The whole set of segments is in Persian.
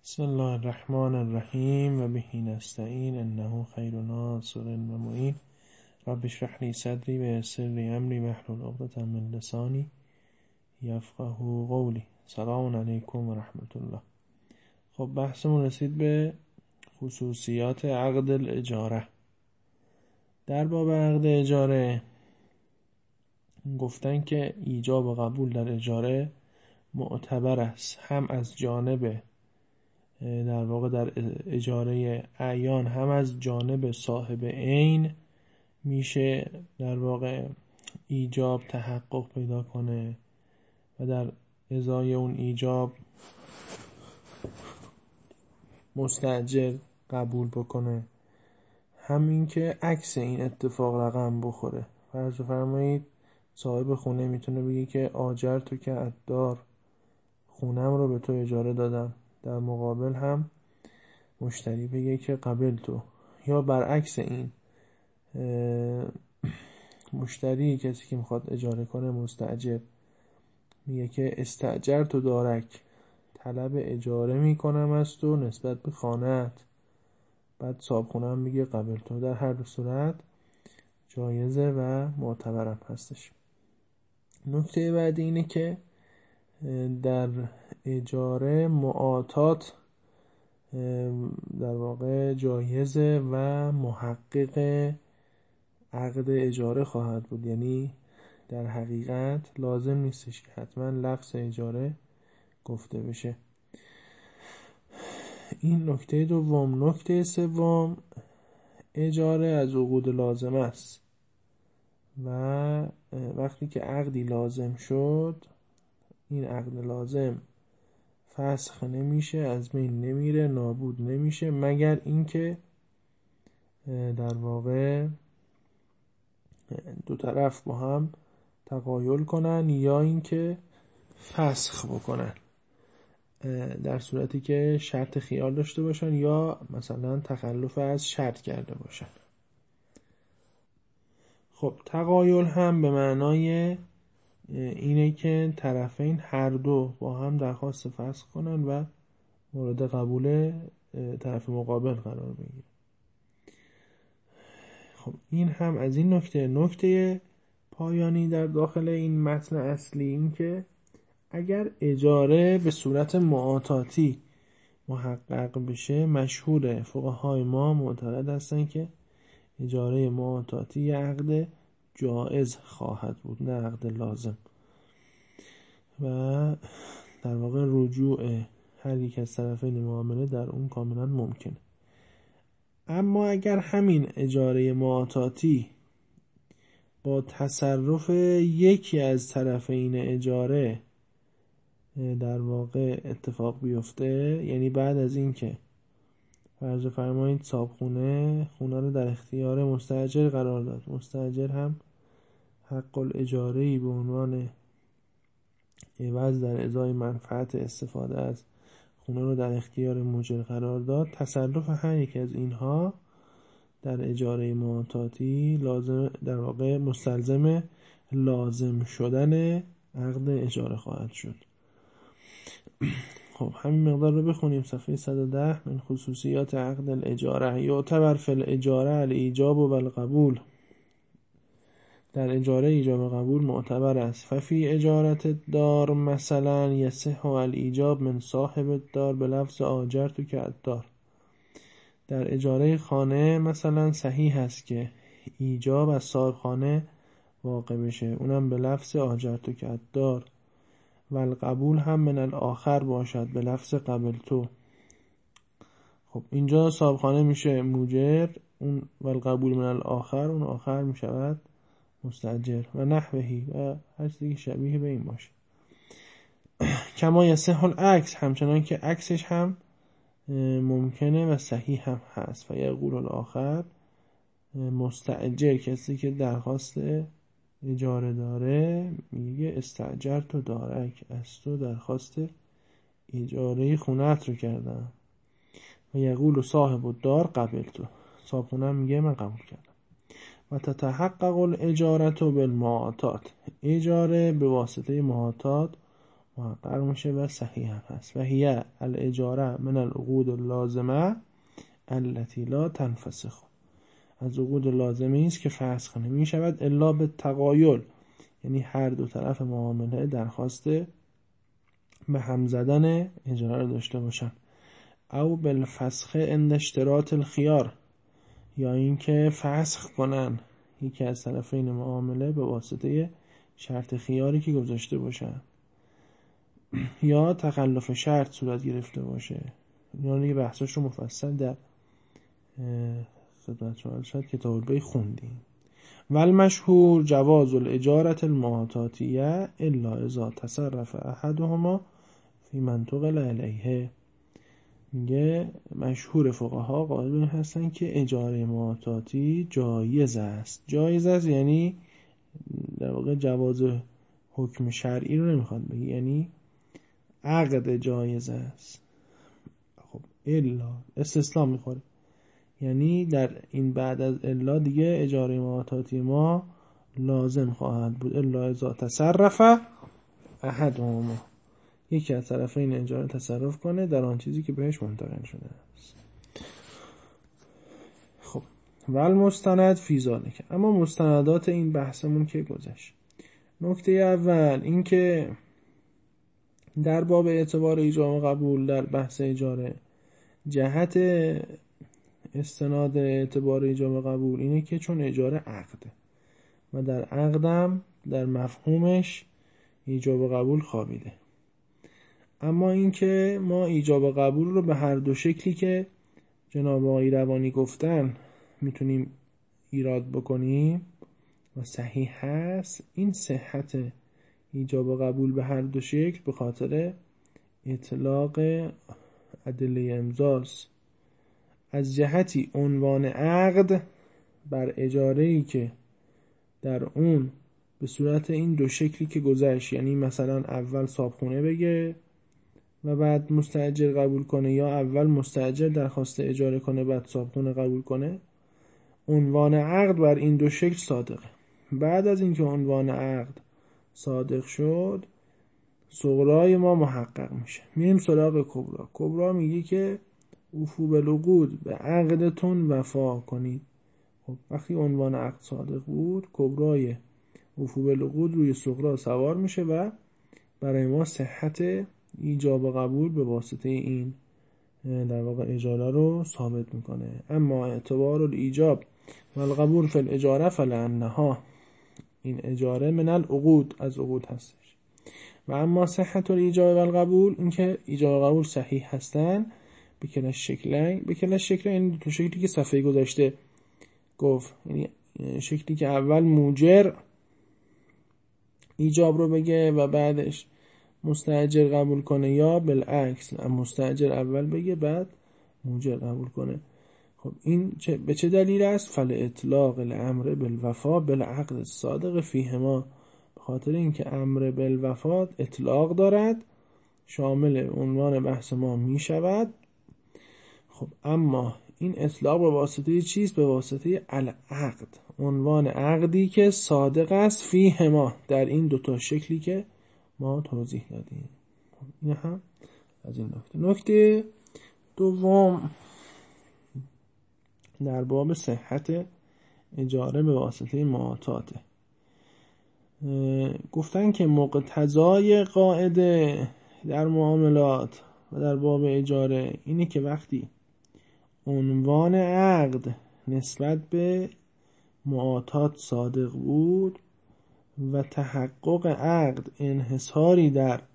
بسم الله الرحمن الرحیم و بهی نستعین انه خیر ناصر و معین. رب اشرح لی صدری و یسر لی امری واحلل عقدة من لسانی یفقهوا قولی. سلام علیکم و رحمت الله. خب بحثمون رسید به خصوصیات عقد الاجاره. در باب عقد اجاره گفتن که ایجاب و قبول در اجاره معتبر است، هم از جانب در واقع در اجاره اعیان هم از جانب صاحب عین میشه در واقع ایجاب تحقق پیدا کنه و در ازای اون ایجاب مستأجر قبول بکنه، همین که عکس این اتفاق رقم بخوره. فرض فرمایید صاحب خونه میتونه بگه که آجر تو که الدار، خونم رو به تو اجاره دادم، در مقابل هم مشتری بگه که قبل تو. یا برعکس این، مشتری کسی که میخواد اجاره کنه مستأجر میگه که استأجر تو دارک، طلب اجاره میکنم از تو نسبت به خانه‌ات، بعد صاحب خونه هم میگه قبل تو. در هر دو صورت جایزه و معتبرم هستش. نکته بعدی اینه که در اجاره معاطات در واقع جایزه و محقق عقد اجاره خواهد بود. یعنی در حقیقت لازم نیستش که حتما لفظ اجاره گفته بشه. این نکته دوم. نکته سوم، اجاره از عقود لازم است و وقتی که عقدی لازم شد، این عقد لازم فسخ نمیشه، از بین نمیره، نابود نمیشه، مگر اینکه در واقع دو طرف با هم تقایل کنن یا اینکه فسخ بکنن، در صورتی که شرط خیار داشته باشن یا مثلا تخلف از شرط کرده باشن. خب تقایل هم به معنای اینه که طرفین هر دو با هم درخواست فسخ کنن و مورد قبول طرف مقابل قرار بگیره. خب این هم از این نکته. نکته پایانی در داخل این متن اصلی این که اگر اجاره به صورت معاطاتی محقق بشه، مشهور فقهای ما معتقد هستن که اجاره معاطاتی عقد جائز خواهد بود، نه عقد لازم، و در واقع رجوع هر یک از طرفین معامله در اون کاملا ممکنه. اما اگر همین اجاره معاطاتی با تصرف یکی از طرفین اجاره در واقع اتفاق بیفته، یعنی بعد از این که فرض فرمایید صاحب خونه رو در اختیار مستاجر قرار داد، مستاجر هم حق الاجاره‌ای به عنوان عوض در ازای منفعت استفاده از خونه رو در اختیار مجر قرار داد، تصرف هر یک از اینها در اجاره معاطاتی لازم در واقع مستلزم لازم شدن عقد اجاره خواهد شد. خب همین مقدار رو بخونیم. صفحه 110. من خصوصیات عقد الاجاره: یعتبر فی الاجاره الایجاب و القبول. در اجاره ایجاب و قبول معتبر است. ففی اجارت دار مثلا یصح الایجاب من صاحب الدار بلفظ آجرتک الدار. در اجاره خانه مثلا صحیح است که ایجاب از صاحب خانه واقع بشه، اونم به لفظ آجرتک الدار، و القبول هم من الاخر باشد به لفظ قبل تو. خب اینجا صاحب خانه میشه موجر، اون و القبول من الاخر، اون آخر میشود مستاجر و نحوهی و هر چیزی که شبیه به این باشه. کما یصح العکس، همچنان که عکسش هم ممکنه و صحیح هم هست. و یقول الاخر، مستاجر کسی که درخواست اجاره داره میگه استاجر تو دارک، از تو درخواست اجاره خونت رو کردم. و یقول صاحب الدار قبل تو، صاحب خونه میگه من قبول کردم. و تتحقق الاجاره بالمعاطات، اجاره به واسطه معاطات محقق میشه و صحیح هم هست. و هی الاجاره من العقود اللازمه التي لا تنفسخ، از عقود لازمی است که فسخ نمی شود الا به تقایل، یعنی هر دو طرف معامله درخواست به هم زدن اجاره رو داشته باشن. او بالفسخ عند اشتراط الخيار، یا اینکه فسخ کنن یکی از طرفین معامله به واسطه شرط خیاری که گذاشته باشن، یا تخلف شرط صورت گرفته باشه. یعنی بحثش رو مفصل در خدمت شما شاید کتاب البیع خوندیم. والمشهور جواز الاجارة المعتاتیه الا اذا تصرف احدهما فی منطق الیه. میگه مشهور فقها قائل به این هستن که اجاره معتاتی جایز است. جایز است یعنی در واقع جواز حکم شرعی رو نمیخواد بگی، یعنی عقد جایز است. خب الا استثناء میخوره، یعنی در این بعد از الا دیگه اجاره معتاتی ما لازم خواهد بود. الا اذا تصرف احدهما، یکی از طرفین اجاره تصرف کنه در آن چیزی که بهش منتقل شده است. خب والمستند فی ذلک، اما مستندات این بحثمون که گذشت. نکته اول این که در باب اعتبار ایجاب و قبول در بحث اجاره، جهت استناد اعتبار ایجاب و قبول اینه که چون اجاره عقده و در عقدم در مفهومش ایجاب و قبول خوابیده. اما این که ما ایجاب و قبول رو به هر دو شکلی که جناب آقای روانی گفتن میتونیم ایراد بکنیم و صحیح هست، این صحت ایجاب و قبول به هر دو شکل به خاطر اطلاق ادله امضاست. از جهتی عنوان عقد بر اجاره‌ای که در اون به صورت این دو شکلی که گذشت، یعنی مثلا اول صابخونه بگه و بعد مستاجر قبول کنه، یا اول مستاجر درخواست اجاره کنه بعد صابخونه قبول کنه، عنوان عقد بر این دو شکل صادقه. بعد از اینکه عنوان عقد صادق شد، صغرای ما محقق میشه، میریم سراغ کبرا. کبرا میگه که اوفو بالعقود، به عقدتون وفا کنید. خب وقتی عنوان عقد صادق بود، کبرای اوفو بالعقود روی صغرا سوار میشه و برای ما صحت ایجاب و قبول به واسطه این در واقع اجاره رو ثابت میکنه. اما اعتبار الایجاب و القبول فی الاجاره فلانها، این اجاره من العقود، از عقود هستش. و اما صحت الایجاب و القبول، این که ایجاب و قبول صحیح هستن به کلش شکلین، این تو شکلی که صفحه گذاشته گفت، یعنی شکلی که اول موجر ایجاب رو بگه و بعدش مستاجر قبول کنه، یا بالعکس مستاجر اول بگه بعد موجر قبول کنه. خب این به چه دلیل است؟ فل اطلاق الامر بالوفا بالعقد الصادق فیهما، به خاطر اینکه امر بالوفا اطلاق دارد، شامل عنوان بحث ما می شود. خب اما این اطلاق به واسطه چیست؟ به واسطه العقد، عنوان عقدی که صادق است فیهما، در این دوتا شکلی که ما توضیح دادیم. این هم از این نکته. نکته دوم در باب صحت اجاره به واسطه معاطاته. گفتن که مقتضای قاعده در معاملات و در باب اجاره اینه که وقتی عنوان عقد نسبت به معاطات صادق بود و تحقق عقد انحصاری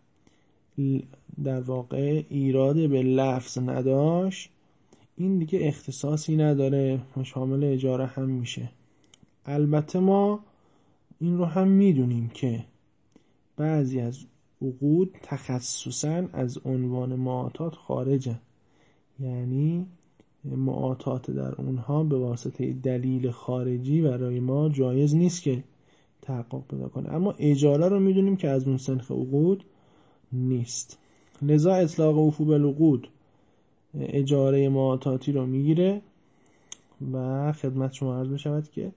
در واقع ایراد به لفظ نداشت، این دیگه اختصاصی نداره و شامل اجاره هم میشه. البته ما این رو هم میدونیم که بعضی از عقود تخصصاً از عنوان معاطات خارجن، یعنی معاطات در اونها به واسطه دلیل خارجی برای ما جایز نیست که تحقق پیدا کنه. اما اجاره رو میدونیم که از اون سنخ عقود نیست، لذا اطلاق اوفو بالعقود اجاره معاطاتی رو میگیره و خدمت شما عرض بشود که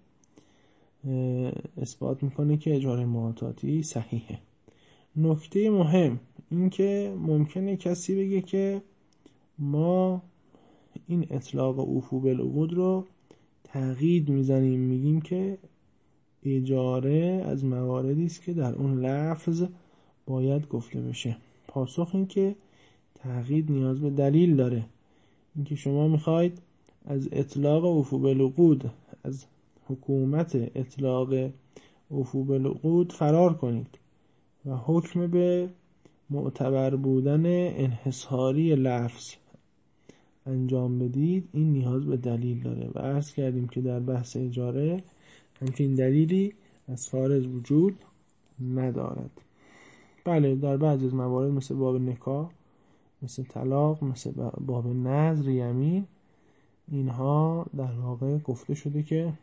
اثبات میکنه که اجاره معاطاتی صحیحه. نکته مهم اینکه ممکنه کسی بگه که ما این اطلاق اوفو بالعقود رو تقیید میزنیم، میگیم که اجاره از مواردی است که در اون لفظ باید گفته بشه. پاسخ این که تقیید نیاز به دلیل داره. اینکه شما میخواید از اطلاق اوفو بالعقود، از حکومت اطلاق اوفو بالعقود فرار کنید و حکم به معتبر بودن انحصاری لفظ انجام بدید، این نیاز به دلیل داره و عرض کردیم که در بحث اجاره همچین دلیلی از خارج وجود ندارد. بله، در بعضی از موارد مثل باب نکاح، مثل طلاق، مثل باب نذر، یمین، اینها در واقع گفته شده که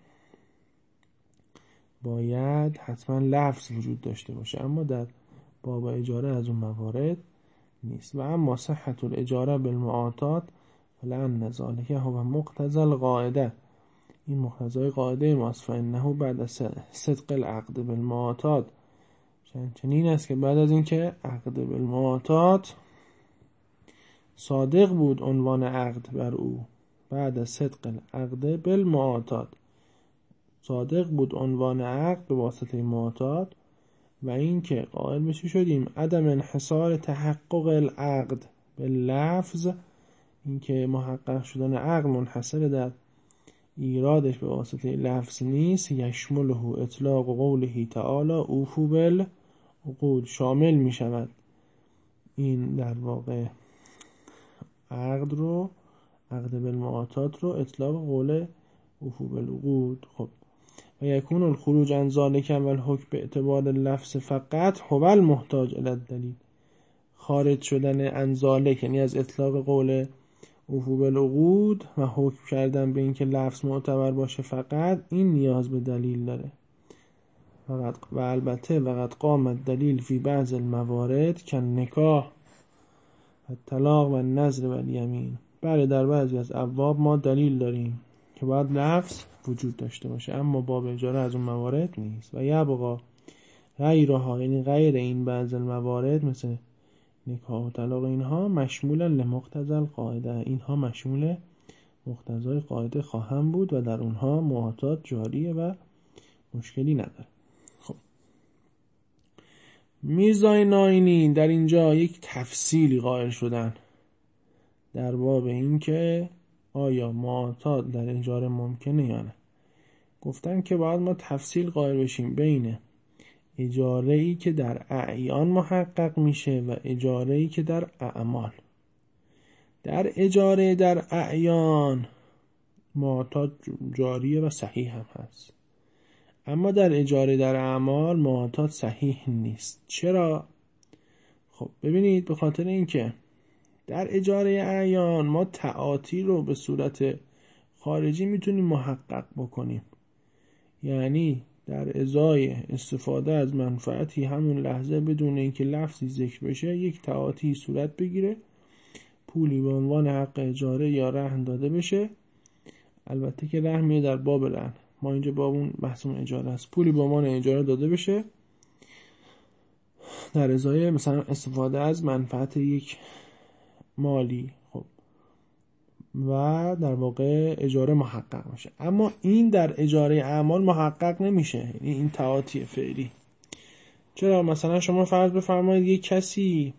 باید حتما لفظ وجود داشته باشه، اما در باب اجاره از اون موارد نیست. و اما صحت الاجاره بالمعاطات فلان ذلک هو مقتضی القاعده، این مقتضای قاعده ماست. فانه بعد صدق العقد بالمعاطات، چنین است که بعد از اینکه عقد بالمعاطات صادق بود عنوان عقد بر او، بعد از صدق العقد بالمعاطات صادق بود عنوان عقد به واسطه معاطات، و این که قائل بشه شدیم عدم انحصار تحقق العقد باللفظ، این که محقق شدن عقد منحصر در ایرادش به واسطه لفظ نیست. یشمله اطلاق قوله تعالی اوفو بالعقود، شامل می شود این در واقع عقد رو، عقد بالمعاطات رو، اطلاق قول اوفو بالعقود. خب و یکون الخروج عن ذلک و الحکم به اعتبار اللفظ فقط هو المحتاج الی الدلیل، خارج شدن عن ذلک یعنی از اطلاق قول اوفو بالعقود و حکم کردن به این که لفظ معتبر باشه فقط، این نیاز به دلیل داره. و البته وقد قام الدلیل فی بعض الموارد که نکاح و طلاق و نذر و الیمین. بله، در بعضی از ابواب ما دلیل داریم که باید لفظ وجود داشته باشه، اما باب اجاره از اون موارد نیست. و یبقا غیرها، یعنی غیر این بعض الموارد مثل نکاح و طلاق، اینها مشمولا لمقتضی القاعده، اینها مشمول مقتضای قاعده خواهم بود و در اونها معاطات جاریه و مشکلی نداره. خب میرزای ناینی در اینجا یک تفصیلی قائل شدن در باب این که آیا معاطات در اجاره ممکنه یا نه. گفتن که باید ما تفصیل قائل بشیم بین اجاره‌ای که در اعیان محقق میشه و اجاره‌ای که در اعمال. در اجاره در اعیان معاطات جاریه و صحیح هم هست، اما در اجاره در اعمال معاطات صحیح نیست. چرا؟ خب ببینید، به خاطر اینکه در اجاره اعیان ما تعاطی رو به صورت خارجی میتونیم محقق بکنیم، یعنی در ازای استفاده از منفعتی همون لحظه بدون اینکه لفظی ذکر بشه یک تعاطی صورت بگیره، پولی به عنوان حق اجاره یا رهن داده بشه. البته که رهن میاد در باب رهن، ما اینجا باب اون بحثمون اجاره است. پولی به عنوان اجاره داده بشه در ازای مثلا استفاده از منفعت یک مالی، خب و در واقع اجاره محقق میشه. اما این در اجاره اعمال محقق نمیشه، یعنی این تعاطی فعلی. چرا؟ مثلا شما فرض بفرمایید یک کسی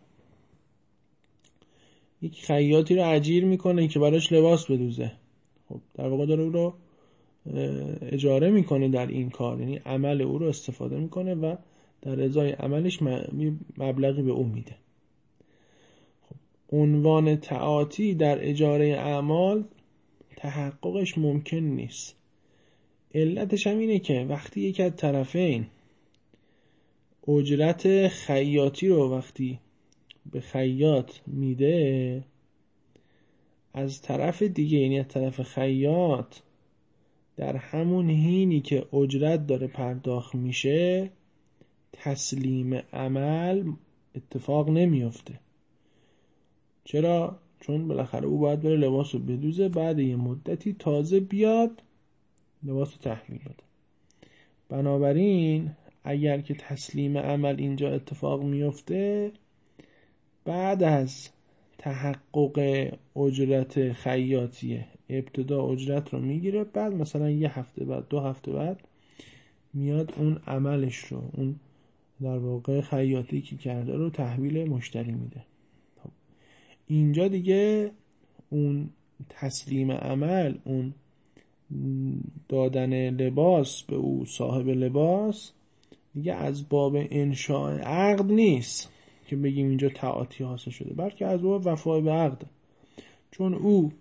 یک خیاطی رو اجیر میکنه که براش لباس بدوزه، خب در واقع داره او رو اجاره میکنه در این کار، یعنی عمل او رو استفاده میکنه و در ازای عملش مبلغی به او میده. عنوان تعاطی در اجاره اعمال تحققش ممکن نیست. علتش هم اینه که وقتی یک از طرفین اجرت خیاطی رو وقتی به خیاط میده، از طرف دیگه یعنی از طرف خیاط در همون حینی که اجرت داره پرداخت میشه تسلیم عمل اتفاق نمیفته. چرا؟ چون بالاخره او باید بره لباس رو بدوزه، بعد یه مدتی تازه بیاد لباس رو تحویل بده. بنابراین اگر که تسلیم عمل اینجا اتفاق میفته، بعد از تحقق اجرت خیاطیه، ابتدا اجرت رو میگیره، بعد مثلا 1 هفته بعد 2 هفته بعد میاد اون عملش رو، اون در واقع خیاطی که کرده رو تحویل مشتری میده. خب اینجا دیگه اون تسلیم عمل، اون دادن لباس به او صاحب لباس دیگه از باب انشاء عقد نیست که بگیم اینجا تعاطی حاصل شده، بلکه از باب وفای به عقد، چون او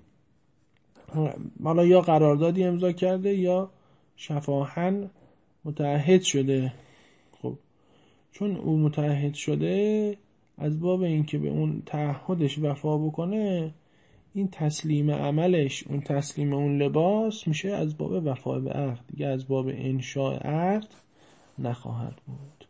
حالا یا قراردادی امضا کرده یا شفاهن متعهد شده. خب چون او متعهد شده، از باب اینکه به اون تعهدش وفا بکنه، این تسلیم عملش، اون تسلیم اون لباس میشه از باب وفا به عقد، دیگه از باب انشاء عقد نخواهد بود.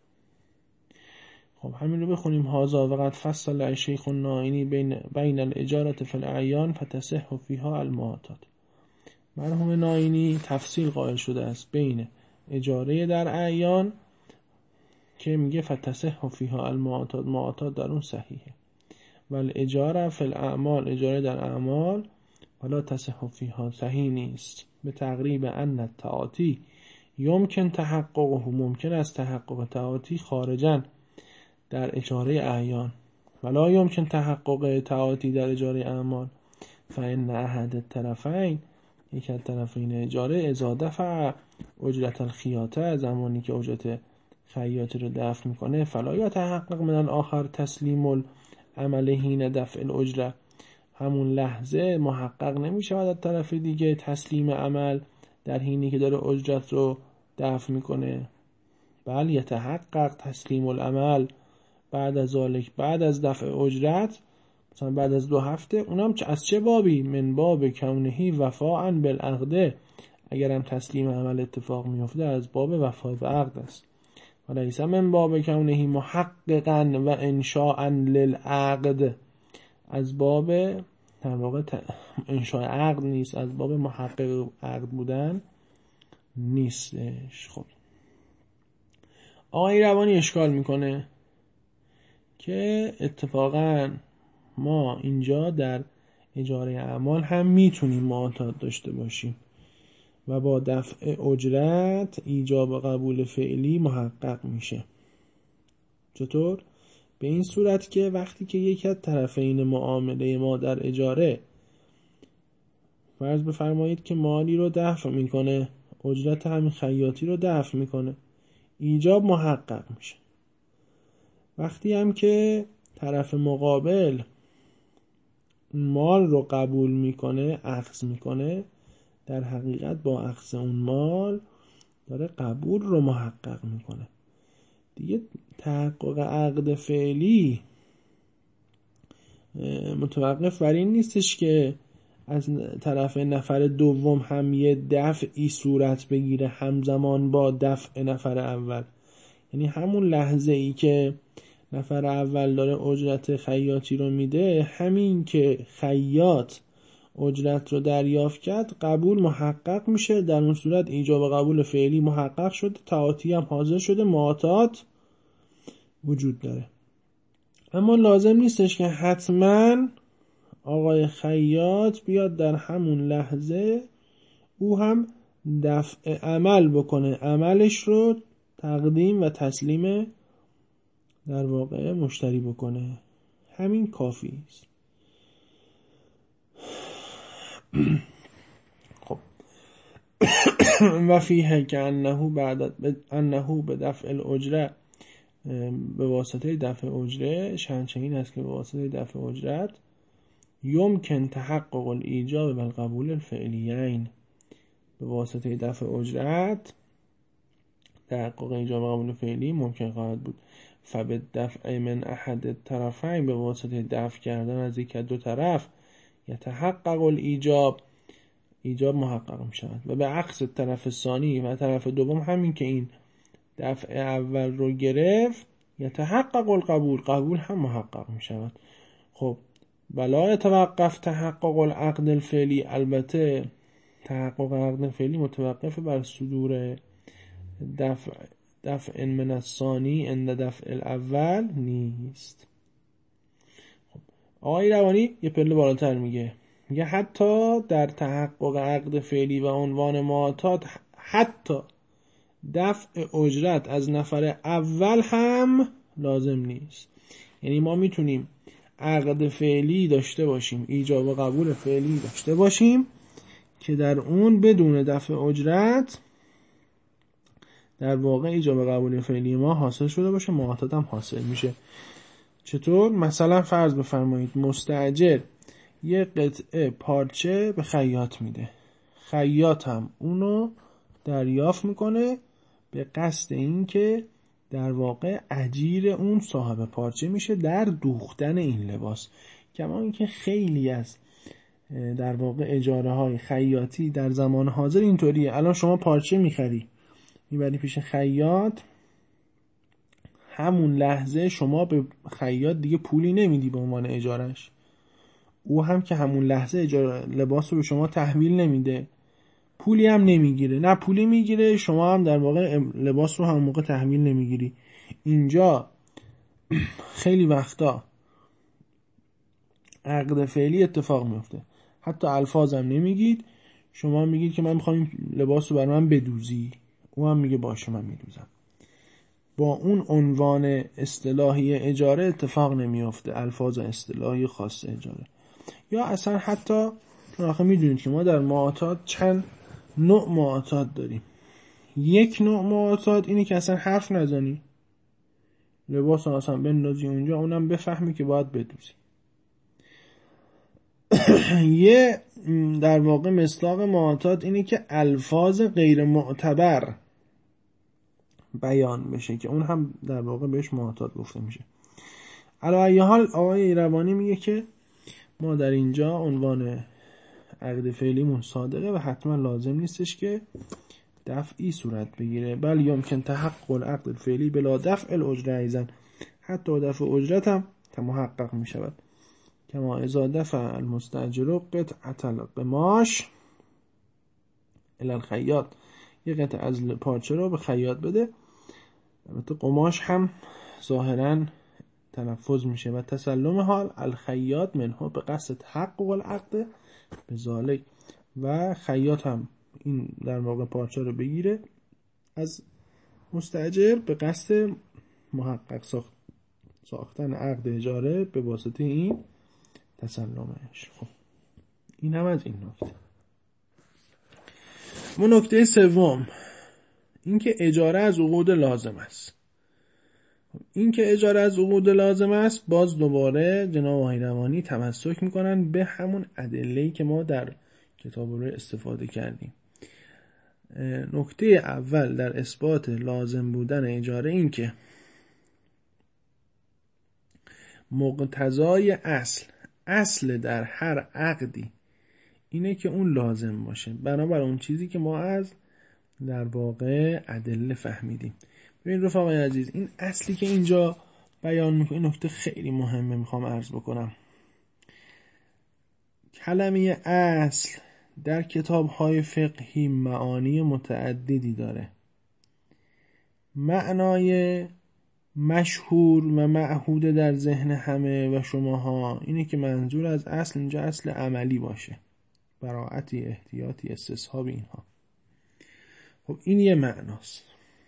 خب همین رو بخونیم. هذا وقد فصل الشیخ النائینی بین الاجارة فی الاعیان فتصح فیها المعاطات. مرحوم نائینی تفصیل قائل شده است بین اجاره در اعیان که میگه فتصح فیها المعاطات، معاطات در اون صحیحه، ولی اجاره فی الاعمال، اجاره در اعمال ولا تصح فیها، صحیح نیست. به تقریب ان التعاطی یمکن تحققه، ممکن است تحقق تعاطی خارجا در اجاره اعیان، ولا یمکن تحقق تعاطی در اجاره اعمال، فإن احد الطرفین، یک از طرفین اجاره، اذا دفع اجرت الخیاطه، زمانی که اجرت خیاطی رو دفع میکنه، فلا یتحقق من الاخر تسلیم العمل حین دفع الاجره، همون لحظه محقق نمیشه از طرف دیگه تسلیم عمل در حینی که داره اجرت رو دفع میکنه، بل یتحقق تسلیم العمل بعد از ذالک، بعد از دفع اجرت، مثلا بعد از 2 هفته. اونم از چه بابی؟ من باب کونهی وفاء بالعقد، اگر هم تسلیم عمل اتفاق میفته از باب وفا به عقد است، ولیس من باب کونهی محققا و انشاء للعقد، از باب در واقع انشاء عقد نیست، از باب محقق عقد بودن نیستش. خب آقای روانی اشکال میکنه که اتفاقا ما اینجا در اجاره اعمال هم میتونیم معاطات داشته باشیم و با دفع اجرت ایجاب قبول فعلی محقق میشه. چطور؟ به این صورت که وقتی که یکی از طرفین معامله ما در اجاره فرض بفرمایید که مالی رو دفع میکنه، اجرت همین خیاطی رو دفع میکنه، ایجاب محقق میشه. وقتی هم که طرف مقابل مال رو قبول میکنه، اخذ میکنه، در حقیقت با اخذ اون مال داره قبول رو محقق میکنه. دیگه تحقق عقد فعلی متوقف بر این نیستش که از طرف نفر دوم هم یه دفعی صورت بگیره همزمان با دفع نفر اول، یعنی همون لحظه ای که نفر اول داره اجرت خیاطی رو میده، همین که خیاط اجرت رو دریافت کرد قبول محقق میشه، در اون صورت ایجاب قبول فعلی محقق شده، تعاطی هم حاضر شده، معاطات وجود داره. اما لازم نیستش که حتما آقای خیاط بیاد در همون لحظه او هم دفع عمل بکنه، عملش رو تقدیم و تسلیم در واقع مشتری بکنه، همین کافی است. خب و فیه که انه به دفع الاجره، به واسطه دفع اجره، شنچین است که به واسطه دفع اجرت یمکن تحقق الایجاب و القبول الفعلیین، به واسطه دفع اجرت تحقق ایجاب و قبول فعلی ممکن خواهد بود. فبالدفع من احد الطرفین، به واسطه دفع کردن از یک از 2 طرف، یتحقق الایجاب، ایجاب محقق می شود. و به عکس طرف ثانی و طرف دوم، همین که این دفع اول رو گرفت، یتحقق القبول، قبول هم محقق می شود. خب بلا يتوقف تحقق العقد الفعلی، البته تحقق عقد فعلی متوقف بر صدور دفع من الثانی عند دفع الاول نیست. آقای روانی یه پله بالاتر میگه حتی در تحقق عقد فعلی و عنوان معتاد حتی دفع اجرت از نفر اول هم لازم نیست. یعنی ما میتونیم عقد فعلی داشته باشیم، ایجاب و قبول فعلی داشته باشیم که در اون بدون دفع اجرت در واقع ایجاب و قبول فعلی ما حاصل شده باشه، معتاد هم حاصل میشه. چطور؟ مثلا فرض بفرمایید مستاجر یه قطعه پارچه به خیاط میده، خیاط هم اونو دریافت میکنه به قصد این که در واقع اجیر اون صاحب پارچه میشه در دوختن این لباس. کما اینکه خیلی از در واقع اجاره های خیاطی در زمان حاضر اینطوریه. الان شما پارچه میبری پیش خیاط، همون لحظه شما به خیاط دیگه پولی نمیدی به عنوان اجارش، او هم که همون لحظه اجاره لباس رو به شما تحویل نمیده، پولی هم نمیگیره، نه پولی میگیره، شما هم در واقع لباس رو همون موقع تحویل نمیگیری. اینجا خیلی وقتا عقد فعلی اتفاق میفته، حتی الفاظم نمیگید، شما میگید که من میخوام لباس رو برای من بدوزی، او هم میگه باشه من میدوزم. با اون عنوان اصطلاحی اجاره اتفاق نمیفته، الفاظ اصطلاحی خاص اجاره. یا اصلا حتی آخه میدونید که ما در معتاد چند نوع معتاد داریم. یک نوع معتاد اینه که اصلا حرف نزنی، لباس رو اصلا بندازی اونجا، اونم بفهمی که باید بدوزی. یه در واقع مصداق معتاد اینه که الفاظ غیر معتبر بیان بشه که اون هم در واقع بهش معتاد گفته میشه. علی ای حال آقای روانی میگه که ما در اینجا عنوان عقد فعلیمون صادقه و حتما لازم نیستش که دفعی صورت بگیره، بل یمکن تحقق العقد الفعلی بلا دفع الاجره ایضا، حتی دفع اجرت هم محقق می شود. کما اذا دفع المستاجر قطعة القماش الی الخیاط، یه قطعه از پارچه رو به خیاط بده، البته قماش هم ظاهرا تلفظ میشه، و تسلم حال الخیاط منه به قصد تحقق العقد بذالک، و خیاط هم این در واقع پارچه رو بگیره از مستاجر به قصد محقق ساختن عقد اجاره به واسطه این تسلمش. خب این هم از این نکته. و نکته سوم این که اجاره از عقود لازم است. این که اجاره از عقود لازم است، باز دوباره جناب آقای روانی تمسک میکنن به همون ادله‌ای که ما در کتاب رو استفاده کردیم. نکته اول در اثبات لازم بودن اجاره این که مقتضای اصل در هر عقدی اینه که اون لازم باشه، بنابر اون چیزی که ما از در واقع ادله فهمیدیم. ببین رفقای عزیز، این اصلی که اینجا بیان میکنه نکته خیلی مهمه، میخوام عرض بکنم. کلمه اصل در کتاب‌های فقهی معانی متعددی داره. معنای مشهور و معهود در ذهن همه و شماها اینه که منظور از اصل اینجا اصل عملی باشه، براعتی، احتیاطی، استصحاب اینها. خب این یه معناست.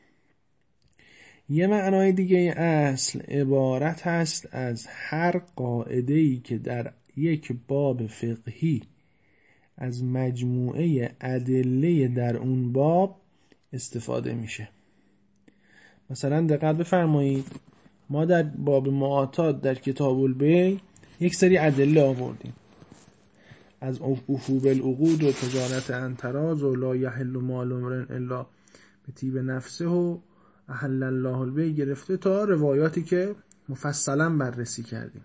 یه معنای دیگه اصل عبارت هست از هر قاعده‌ای که در یک باب فقهی از مجموعه ادله در اون باب استفاده میشه. مثلا دقت بفرمایید، ما در باب معاتات در کتاب البیع یک سری ادله آوردیم از اوفو بالعقود و تجارت انتراز و لا یحل مال امرئ الا بطیب نفسه و احل الله البیع گرفته تا روایاتی که مفصلا بررسی کردیم.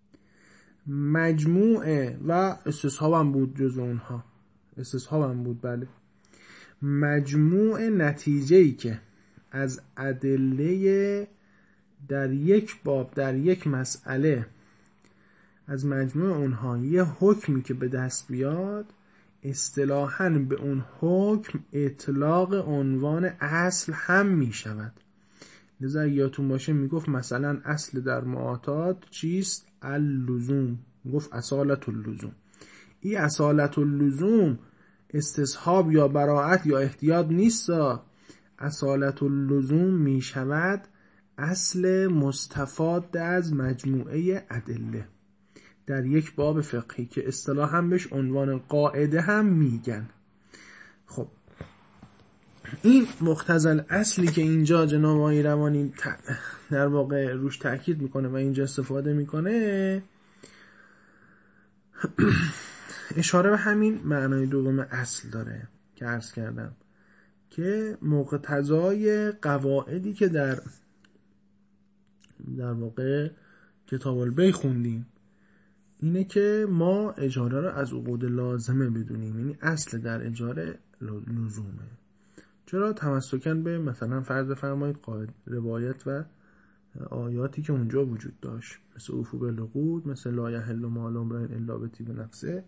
مجموعه و استصحابم بود، جز اونها استصحابم بود، بله. مجموع نتیجه‌ای که از ادله در یک باب در یک مسئله از مجموع اونها یه حکمی که به دست بیاد، اصطلاحاً به اون حکم اطلاق عنوان اصل هم می شود. لذا یادتون باشه میگفت مثلا اصل در معاتات چیست؟ اللزوم. گفت اصالت اللزوم. این اصالت اللزوم استصحاب یا براعت یا احتیاط نیست. اصالت اللزوم می شود اصل مستفاد از مجموعه ادله در یک باب فقهی که اصطلاحاً بهش عنوان قاعده هم میگن. خب این مقتضی اصلی که اینجا جناب آقای روانی در واقع روش تاکید میکنه و اینجا استفاده میکنه، اشاره به همین معنای دوم اصل داره که عرض کردم که مقتضای قواعدی که در واقع کتاب البیع خوندیم اینه که ما اجاره رو از عقود لازمه بدونیم، یعنی اصل در اجاره لزومه. چرا؟ تمسکاً به مثلا فرض بفرمایید روایت و آیاتی که اونجا وجود داشت، مثل اوفوا بالعقود، مثل لا یحل مال امرئ الا بطیب نفسه،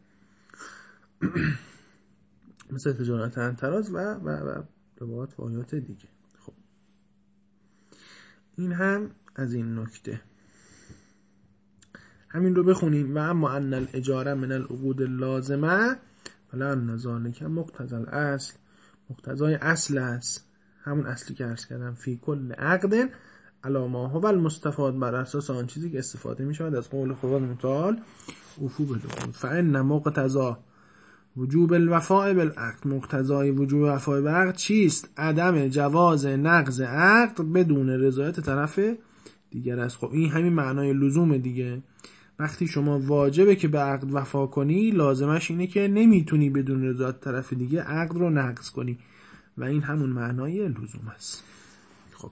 مثل تجارت عن تراض و روایات و آیات دیگه. خب این هم از این نکته. همین رو بخونیم. و اما ان الاجاره من العقود اللازمه فلان ذلک مقتضی الاصل، مقتضای اصل است، همون اصلی که عرض کردم، فی کل عقد علی ما هو المستفاد، بر اساس آن چیزی که استفاده می شود از قول خدا متعال اوفوا بالعقود. فان مقتضی وجوب الوفاء بالعقد، مقتضای وجوب وفای بالعقد چیست؟ عدم جواز نقض عقد بدون رضایت طرف دیگر است. خب این همین معنای لزوم دیگه. وقتی شما واجبه که به عقد وفا کنی، لازمش اینه که نمیتونی بدون رضایت طرف دیگه عقد رو نقض کنی و این همون معنای لزوم است. خب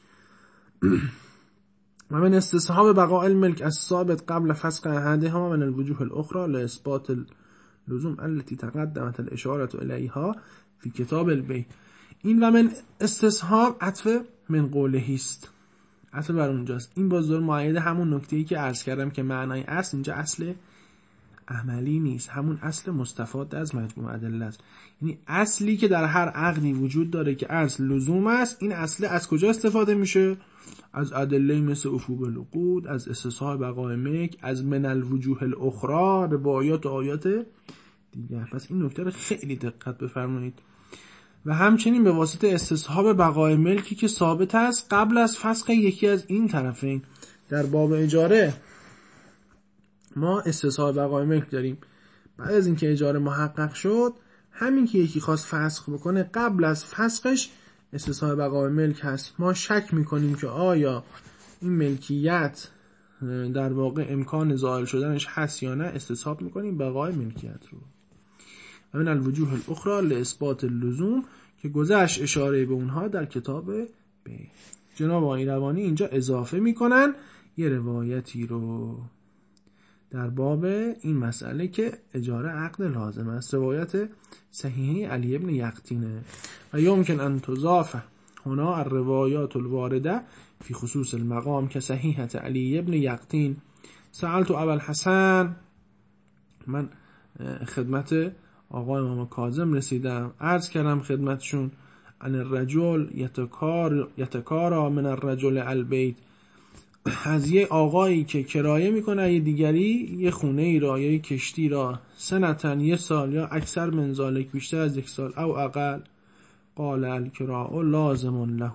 و من استصحاب بقاء الملک الثابت قبل فسخ احدهما من الوجوه الاخرى لاثبات اللزوم التي تقدمت الاشاره الیها فی کتاب البیع. این و من استصحاب عطف من قوله است، اصل بر اونجاست. این باز دور مؤید همون نکته‌ای که عرض کردم که معنای اصل اینجا اصل عملی نیست، همون اصل مستفاد از مجموع ادله است. یعنی اصلی که در هر عقدی وجود داره که اصل لزوم است، این اصل از کجا استفاده میشه؟ از ادله مثل اوفوا بالعقود، از استصحاب بقاء ملک، از من الوجوه الاخرى، روایات و آیات دیگر. پس این نکته رو خیلی دقت بفرمایید. و همچنین به واسطه استصحاب بقاء ملکی که ثابت است قبل از فسخ یکی از این طرفین. در باب اجاره ما استصحاب بقاء ملک داریم، بعد از اینکه اجاره محقق شد، همین که یکی خواست فسخ بکنه، قبل از فسخش استصحاب بقاء ملک هست. ما شک میکنیم که آیا این ملکیت در واقع امکان زائل شدنش هست یا نه، استصحاب میکنیم بقاء ملکیت رو. و من الوجوه الاخرى لاثبات اللزوم که گذشت اشاره به اونها در کتاب بیع. جناب آقای روانی اینجا اضافه میکنن یه روایتی رو در باب این مسئله که اجاره عقد لازم است، روایت صحیحه علی ابن یقطینه. و یمکن ان تضاف هنا الروایات الوارده فی خصوص المقام که صحیحه علی ابن یقطین. سألت ابا الحسن، من خدمت آقای امام کاظم رسیدم، عرض کردم خدمتشون، ان الرجل یتکارا من الرجل البیت، از یه آقایی که کرایه میکنه یه دیگری یه خونه ای را یا یه کشتی را، سنتن، یه سال، یا اکثر من ذالک، بیشتر از یک سال، او اقل، قال الکراء لازم له،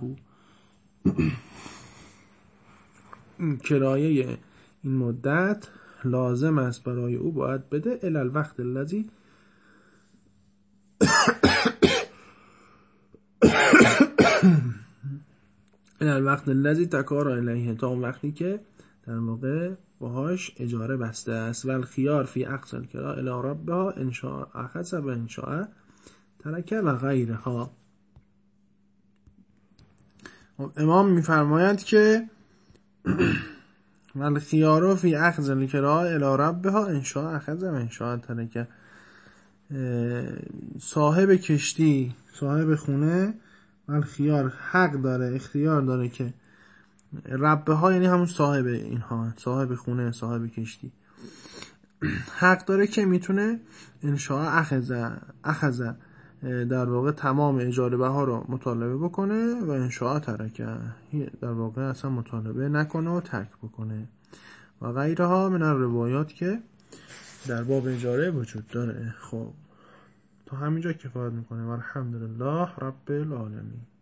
کرایه این مدت لازم است برای او، باید بده، الی الوقت الذی الوقت الذی تکارا الیه، تا اون وقتی که در واقع باهاش اجاره بسته است. و الخیار فی عقد الکراء الی ربها ان شاء اخذ و ان شاء ترک و غیرها. امام میفرمایند که و الخیار فی عقد الکراء الی ربها ان شاء اخذ و ان شاء ترک، صاحب کشتی، صاحب خونه، الخیار حق داره، اختیار داره که ربه ها یعنی همون صاحب اینها، صاحب خونه، صاحب کشتی، حق داره که میتونه انشاء اخذ در واقع تمام اجاره بها رو مطالبه بکنه و انشاء ترکه، در واقع اصلا مطالبه نکنه و ترک بکنه. و غیرها من الروایات که در باب اجاره وجود داره. خب تا همینجا کفایت میکنه. الحمدلله رب العالمین.